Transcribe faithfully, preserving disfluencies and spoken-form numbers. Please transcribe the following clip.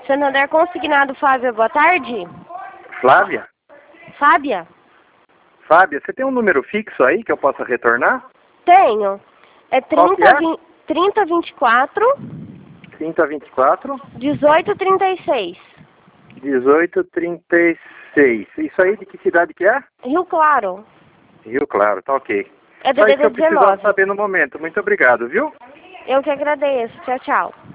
Santander Consignado, Fábia, boa tarde. Flávia? Fábia? Fábia, você tem um número fixo aí que eu possa retornar? Tenho. É Qual que é? trinta, vinte e quatro, trinta, vinte e quatro, dezoito, trinta e seis. dezoito, trinta e seis. Isso aí de que cidade que é? Rio Claro. Rio Claro, tá ok. É Só isso que D D D eu precisava dezenove. saber no momento. Muito obrigado, viu? Eu que agradeço. Tchau, tchau.